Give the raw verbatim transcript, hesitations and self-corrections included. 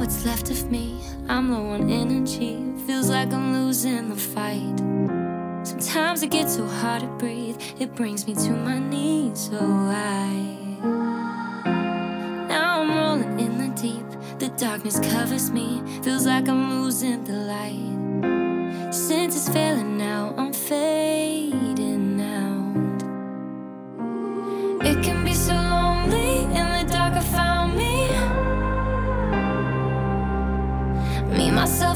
what's left of me. I'm low on energy, feels like I'm losing the fight. Sometimes it gets so hard to breathe, it brings me to my knees. Oh, I now I'm rolling in the deep, the darkness covers me, feels like I'm losing the light. Since it's failing now, I'm fading out. It can be so lonely, in the dark I found me, me, myself